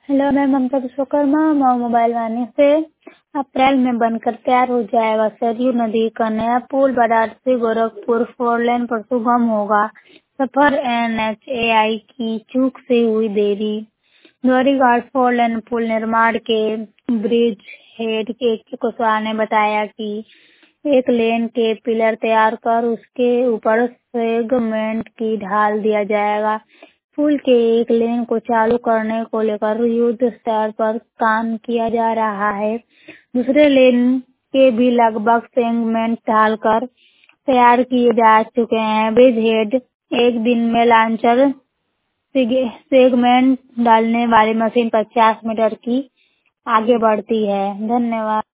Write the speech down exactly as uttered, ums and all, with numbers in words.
Hello, मैं ममता Vishwakarma Mau mobile वानी से। अप्रैल में बनकर तैयार हो जाएगा सरयू नदी का नया पुल। वाराणसी गोरखपुर फोर लेन पर सुगम होगा सफर। एन एच ए आई की चूक से हुई देरी। गौरीघाट फोर लेन पुल निर्माण के ब्रिज हेड के कुशवाहा ने बताया कि एक लेन के पिलर तैयार कर उसके ऊपर सेगमेंट की ढाल दिया जाएगा। पुल के एक लेन को चालू करने को लेकर युद्ध स्तर पर काम किया जा रहा है। दूसरे लेन के भी लगभग सेगमेंट ढालकर तैयार किए जा चुके हैं। ब्रिज हेड एक दिन में लॉन्चर सेगमेंट डालने वाली मशीन पचास मीटर की आगे बढ़ती है। धन्यवाद।